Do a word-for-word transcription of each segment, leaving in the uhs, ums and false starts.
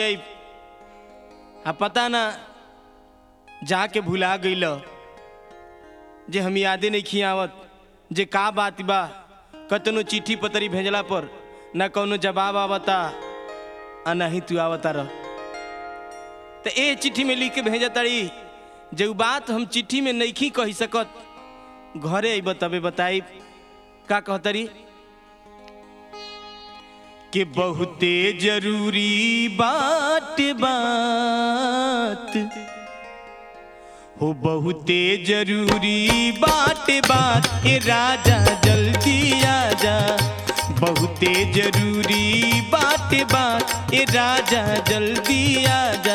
आ पता ना जाके भुला गईल जे हम यादे नहीं खियावत जे का बात बा। कतनो चिट्ठी पतरी भेजला पर ना कौनो जवाब आवता आ ना ही तू आवता रह। तो ए चिट्ठी में लिख के भेजताड़ी जो बात हम चिट्ठी में नहीं कही सकत घरे अब तबे बताई का कहतरी कि बहुते जरूरी बात बात हो बहुते जरूरी बात बात ए राजा जल्दी आजा। बहुते जरूरी बात बात ए राजा जल्दी आजा।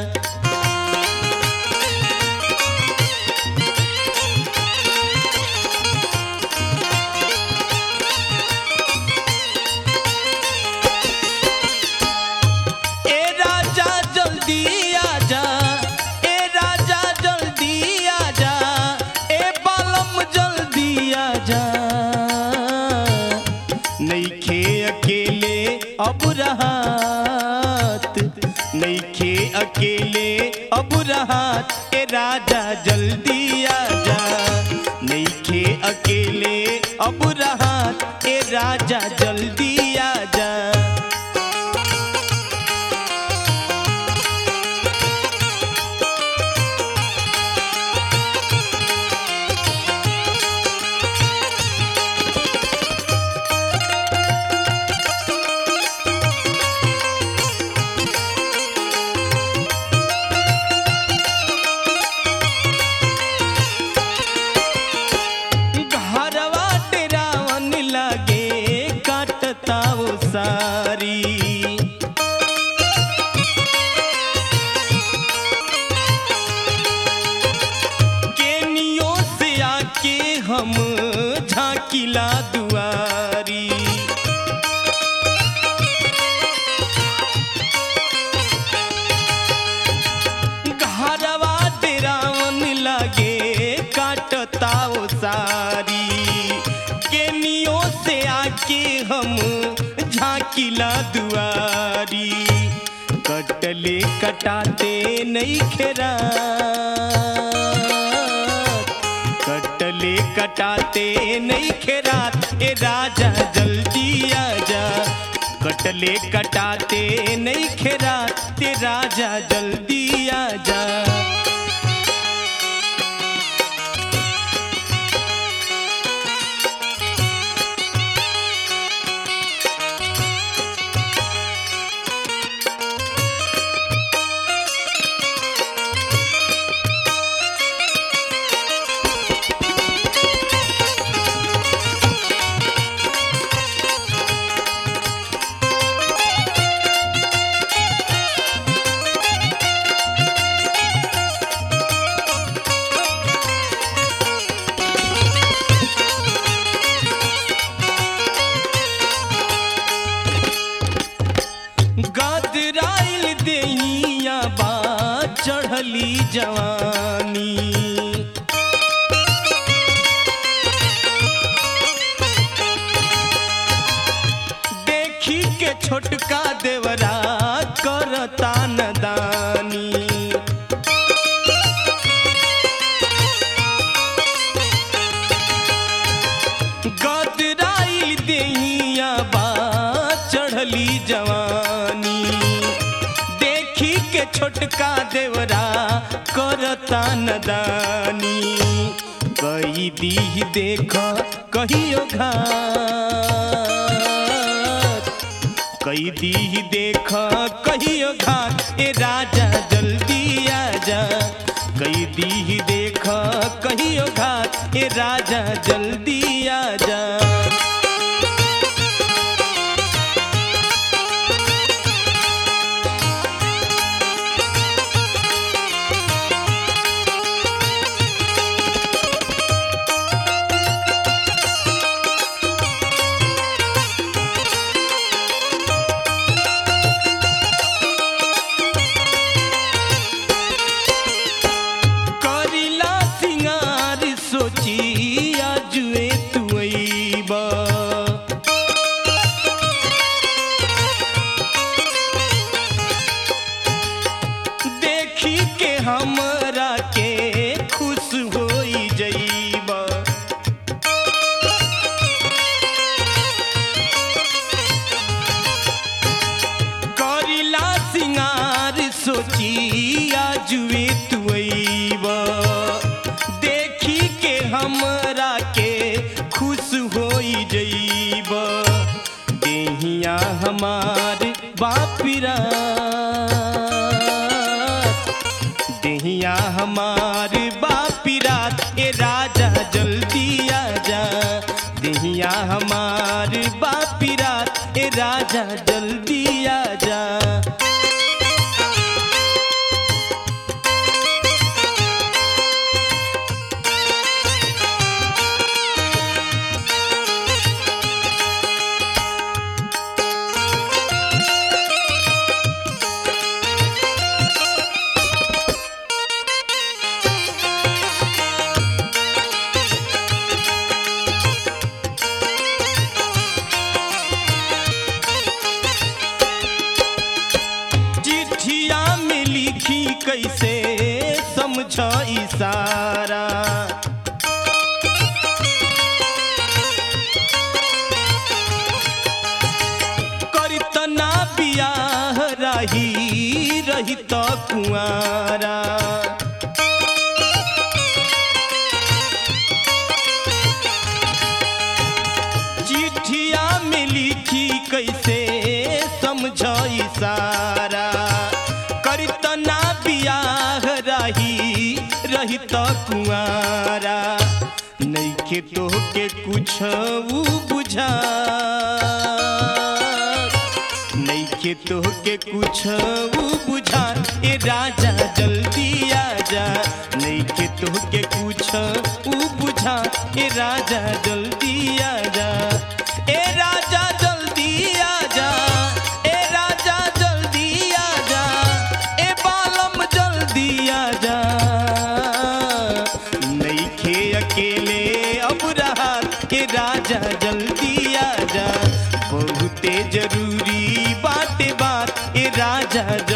अब राहत नईखे अकेले अब राहत ए राजा जल्दी आजा। नईखे अकेले अब राहत ए राजा जल्दी आजा। हम झांकिला दुआरी घरवा डेरावन लागे काटता ओ सारी। केनियो से आके हम झांकिला दुआरी कटले कटाते नहीं खेरा कटले कटाते नहीं खेरात ए राजा जल्दी आजा। कटले कटाते नहीं खेरात ए राजा जल्दी आजा। गदराइल देहिया बा चढ़ली जवानी देखी के छोटका देवरा करता नदानी। गदराइल देहिया बा चढ़ली जवानी देखी के छोटका देवरा करता नदानी। कई दी देख कहियो घात कई दी देख कहियो घात ए राजा जल्दी आजा। कई दी देख कहियो घात ए राजा जल्दी आजा। हमरा के खुश होई जइबा। करिला सिंगार सोचिया जुए तू अइबा। देखी के हमरा के खुश होई जइबा। देहिया हमार बापिरा, देहिया हमार बापिरात, ए राजा जल्दी आजा। देहिया हमार बापिरात, ए राजा जल्दी आजा। कैसे समझ इशारा, करतना बियाह रही रही तो कुआरा। चिट्ठिया में लिखी कैसे समझ इशारा, करतना बियाह रही रही तो कुआरा। नइखे तो के कुछ बुझा, नइखे तो के कुछ बुझा, ए राजा जल्दी आजा। नइखे तो के कुछ बुझा, ए राजा जल्दी आजा। ए राजा जल्दी आजा, ए राजा जल्दी आजा, ए बालम जल्दी आजा। नइखे अकेले अब रहा, ए राजा जल्दी आजा। बहुते जरूरी बाटे बात, ए राजा